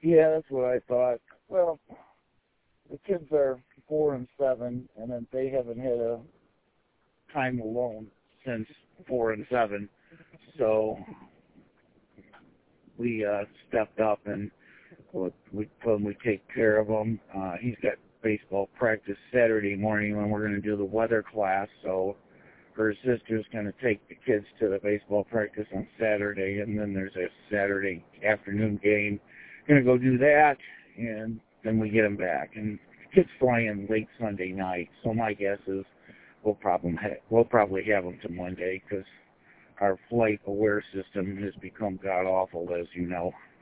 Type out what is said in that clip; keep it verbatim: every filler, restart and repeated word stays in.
Yeah, that's what I thought. Well, the kids are four and seven, and then they haven't had a time alone since four and seven. So we uh, stepped up and we, we told him we'd take care of him. Uh, he's got baseball practice Saturday morning when we're going to do the weather class. So her sister's going to take the kids to the baseball practice on Saturday, and then there's a Saturday afternoon game. Going to go do that, and then we get them back. And the kids fly in late Sunday night, so my guess is we'll probably ha- we'll probably have them to Monday because our flight aware system has become god awful, as you know.